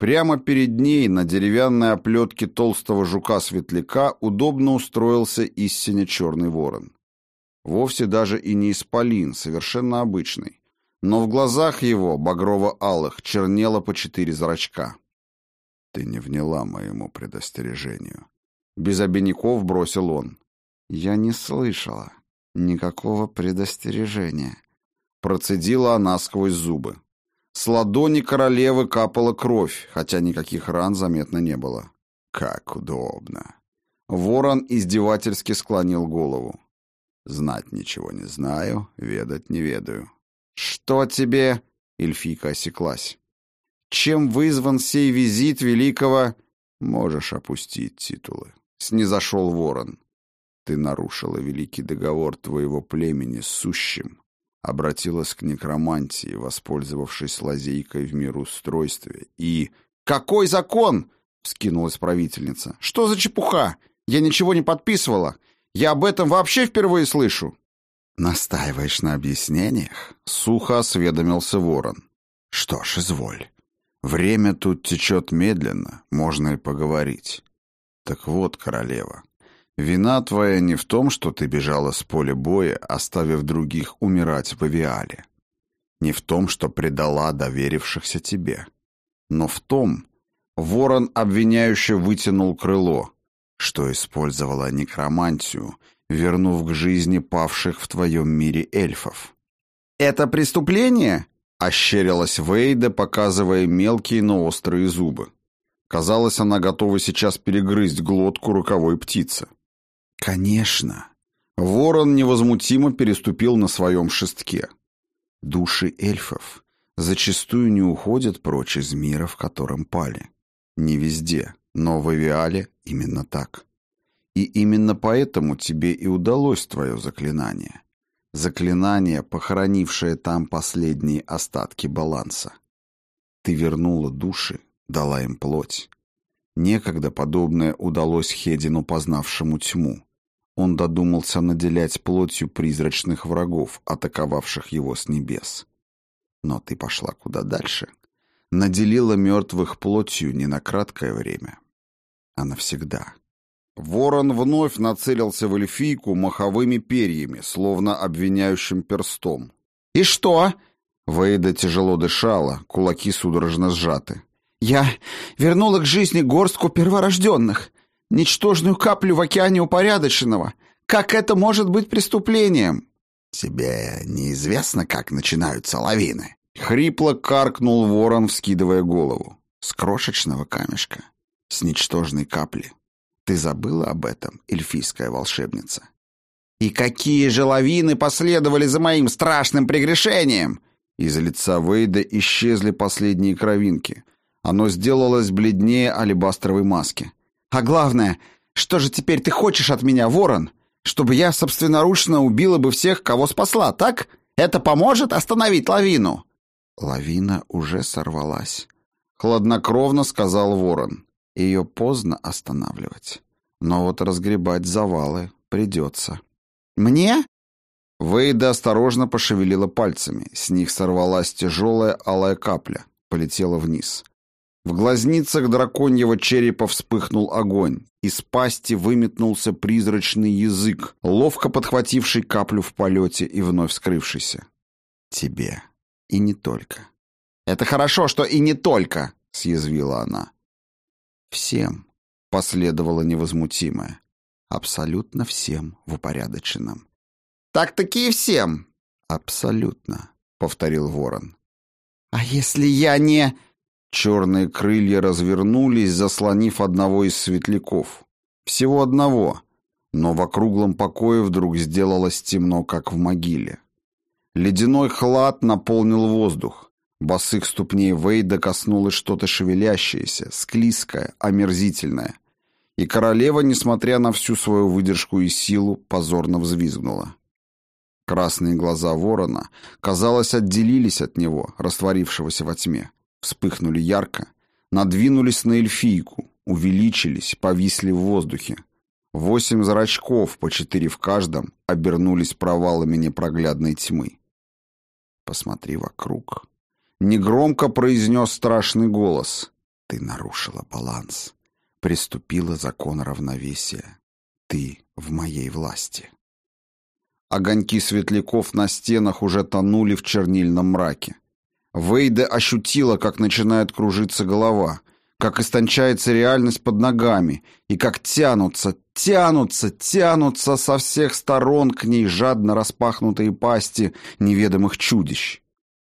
Прямо перед ней на деревянной оплетке толстого жука-светляка удобно устроился истинно черный ворон. Вовсе даже и не исполин, совершенно обычный. Но в глазах его, багрово-алых, чернело по 4 зрачка. «Ты не вняла моему предостережению», — без обиняков бросил он. «Я не слышала никакого предостережения», — процедила она сквозь зубы. С ладони королевы капала кровь, хотя никаких ран заметно не было. «Как удобно!» Ворон издевательски склонил голову. «Знать ничего не знаю, ведать не ведаю». «Что тебе?» — эльфийка осеклась. «Чем вызван сей визит великого...» «Можешь опустить титулы», — снизошел ворон. «Ты нарушила великий договор твоего племени с сущим, обратилась к некромантии, воспользовавшись лазейкой в мироустройстве, и...» «Какой закон?» — вскинулась правительница. «Что за чепуха? Я ничего не подписывала. Я об этом вообще впервые слышу». «Настаиваешь на объяснениях?» — сухо осведомился ворон. «Что ж, изволь. Время тут течет медленно, можно и поговорить. Так вот, королева, вина твоя не в том, что ты бежала с поля боя, оставив других умирать в Авиале. Не в том, что предала доверившихся тебе. Но в том, ворон обвиняюще вытянул крыло, что использовала некромантию, вернув к жизни павших в твоем мире эльфов». «Это преступление?» — ощерилась Вейда, показывая мелкие, но острые зубы. Казалось, она готова сейчас перегрызть глотку роковой птицы. «Конечно». Ворон невозмутимо переступил на своем шестке. «Души эльфов зачастую не уходят прочь из мира, в котором пали. Не везде, но в Авиале именно так. И именно поэтому тебе и удалось твое заклинание. Заклинание, похоронившее там последние остатки баланса. Ты вернула души, дала им плоть. Некогда подобное удалось Хедину, познавшему тьму. Он додумался наделять плотью призрачных врагов, атаковавших его с небес. Но ты пошла куда дальше. Наделила мертвых плотью не на краткое время, а навсегда». Ворон вновь нацелился в эльфийку маховыми перьями, словно обвиняющим перстом. «И что?» Вейда тяжело дышала, кулаки судорожно сжаты. «Я вернула к жизни горстку перворожденных, ничтожную каплю в океане упорядоченного. Как это может быть преступлением?» «Тебе неизвестно, как начинаются лавины?» Хрипло каркнул ворон, вскидывая голову. «С крошечного камешка, с ничтожной капли. Ты забыла об этом, эльфийская волшебница?» «И какие же лавины последовали за моим страшным прегрешением?» Из лица Вейда исчезли последние кровинки. Оно сделалось бледнее алебастровой маски. «А главное, что же теперь ты хочешь от меня, ворон? Чтобы я собственноручно убила бы всех, кого спасла, так? Это поможет остановить лавину?» «Лавина уже сорвалась», — хладнокровно сказал ворон. «Ее поздно останавливать. Но вот разгребать завалы придется». «Мне?» Вейда осторожно пошевелила пальцами. С них сорвалась тяжелая алая капля. Полетела вниз. В глазницах драконьего черепа вспыхнул огонь. Из пасти выметнулся призрачный язык, ловко подхвативший каплю в полете и вновь скрывшийся. «Тебе. И не только». «Это хорошо, что и не только», — съязвила она. «Всем», — последовало невозмутимое. «Абсолютно всем в упорядоченном». «Так-таки и всем». «Абсолютно», — повторил ворон. «А если я не...» Черные крылья развернулись, заслонив одного из светляков. Всего одного. Но в округлом покое вдруг сделалось темно, как в могиле. Ледяной хлад наполнил воздух. Босых ступней Вейда коснулось что-то шевелящееся, склизкое, омерзительное. И королева, несмотря на всю свою выдержку и силу, позорно взвизгнула. Красные глаза ворона, казалось, отделились от него, растворившегося во тьме. Вспыхнули ярко, надвинулись на эльфийку, увеличились, повисли в воздухе. 8 зрачков, по 4 в каждом, обернулись провалами непроглядной тьмы. «Посмотри вокруг». Негромко произнес страшный голос. Ты нарушила баланс, приступила закон равновесия. Ты в моей власти. Огоньки светляков на стенах уже тонули в чернильном мраке. Вейда ощутила, как начинает кружиться голова, как истончается реальность под ногами, и как тянутся со всех сторон к ней жадно распахнутые пасти неведомых чудищ.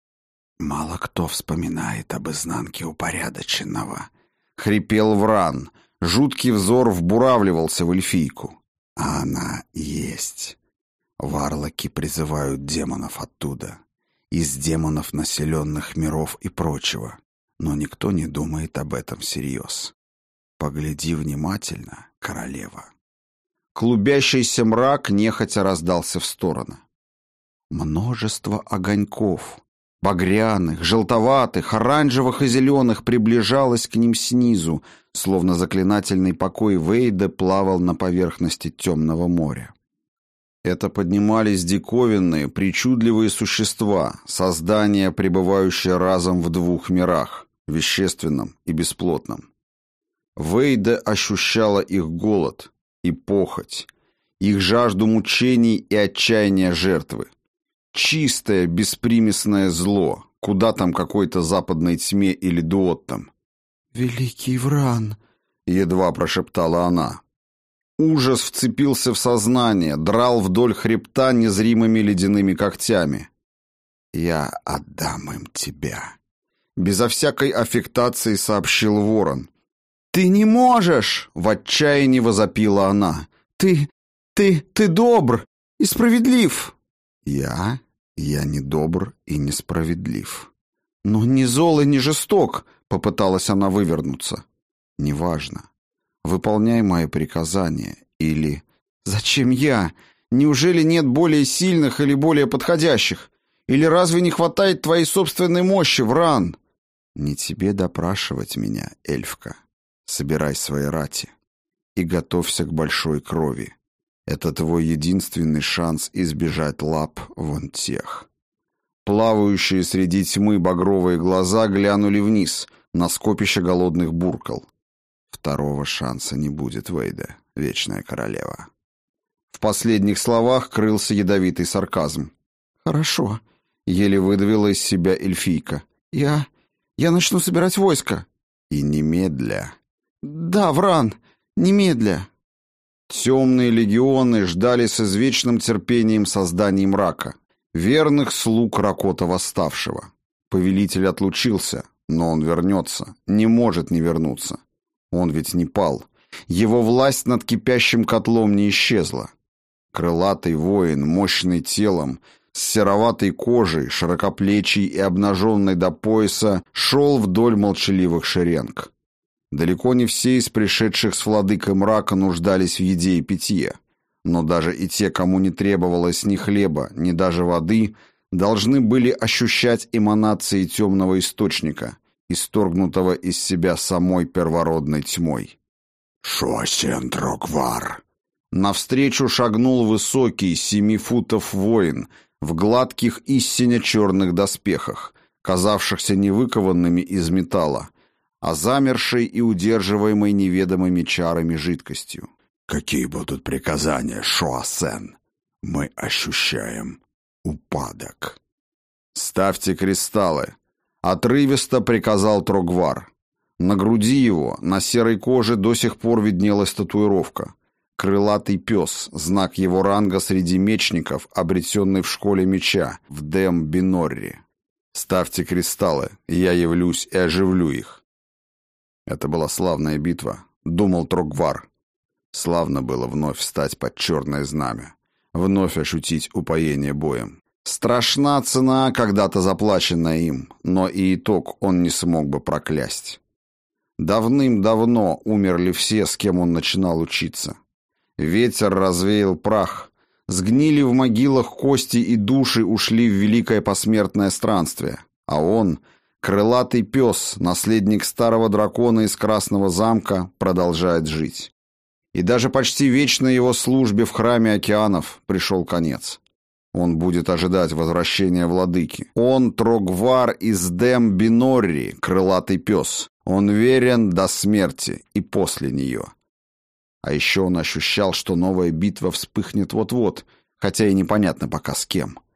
«Мало кто вспоминает об изнанке упорядоченного», — хрипел Вран. Жуткий взор вбуравливался в эльфийку. «А она есть. Варлоки призывают демонов оттуда, из демонов населенных миров и прочего, но никто не думает об этом всерьез. Погляди внимательно, королева». Клубящийся мрак нехотя раздался в стороны. Множество огоньков, багряных, желтоватых, оранжевых и зеленых, приближалось к ним снизу, словно заклинательный покой Вейда плавал на поверхности темного моря. Это поднимались диковинные, причудливые существа, создания, пребывающие разом в двух мирах — вещественном и бесплотном. Вейда ощущала их голод и похоть, их жажду мучений и отчаяния жертвы. Чистое, беспримесное зло, куда там какой-то западной тьме или дуоттам. «Великий Вран!» — едва прошептала она. Ужас вцепился в сознание, драл вдоль хребта незримыми ледяными когтями. «Я отдам им тебя», — безо всякой аффектации сообщил ворон. «Ты не можешь!» — в отчаянии возопила она. «Ты добр и справедлив!» Я не добр и несправедлив. «Но не зол и не жесток!» — попыталась она вывернуться. «Неважно. Выполняй мои приказания или...» «Зачем я? Неужели нет более сильных или более подходящих? Или разве не хватает твоей собственной мощи, Вран?» «Не тебе допрашивать меня, эльфка. Собирай свои рати и готовься к большой крови. Это твой единственный шанс избежать лап вон тех». Плавающие среди тьмы багровые глаза глянули вниз, на скопище голодных буркал. «Второго шанса не будет, Вейда, вечная королева». В последних словах крылся ядовитый сарказм. «Хорошо», — еле выдавила из себя эльфийка. «Я начну собирать войско». «И немедля». «Да, Вран, немедля». Темные легионы ждали с извечным терпением созданий мрака, верных слуг Ракота Восставшего. Повелитель отлучился, но он вернется, не может не вернуться. Он ведь не пал. Его власть над кипящим котлом не исчезла. Крылатый воин, мощный телом, с сероватой кожей, широкоплечий и обнаженный до пояса, шел вдоль молчаливых шеренг. Далеко не все из пришедших с владыкой мрака нуждались в еде и питье, но даже и те, кому не требовалось ни хлеба, ни даже воды, должны были ощущать эманации темного источника, исторгнутого из себя самой первородной тьмой. «Шосен Трогвар!» Навстречу шагнул высокий 7 футов воин в гладких истинно черных доспехах, казавшихся не выкованными из металла, а замершей и удерживаемой неведомыми чарами жидкостью. «Какие будут приказания, Шоасен? Мы ощущаем упадок». «Ставьте кристаллы», — отрывисто приказал Трогвар. На груди его, на серой коже, до сих пор виднелась татуировка. Крылатый пес, знак его ранга среди мечников, обретенный в школе меча, в Дем-Бинорри. «Ставьте кристаллы, я явлюсь и оживлю их». Это была славная битва, думал Трогвар. Славно было вновь встать под черное знамя, вновь ощутить упоение боем. Страшна цена, когда-то заплаченная им, но и итог он не смог бы проклясть. Давным-давно умерли все, с кем он начинал учиться. Ветер развеял прах, сгнили в могилах кости и души ушли в великое посмертное странствие, а он, крылатый пес, наследник старого дракона из Красного замка, продолжает жить. И даже почти вечной его службе в храме океанов пришел конец. Он будет ожидать возвращения владыки. Он Трогвар из Дем Бинорри, крылатый пес. Он верен до смерти и после нее. А еще он ощущал, что новая битва вспыхнет вот-вот, хотя и непонятно пока с кем.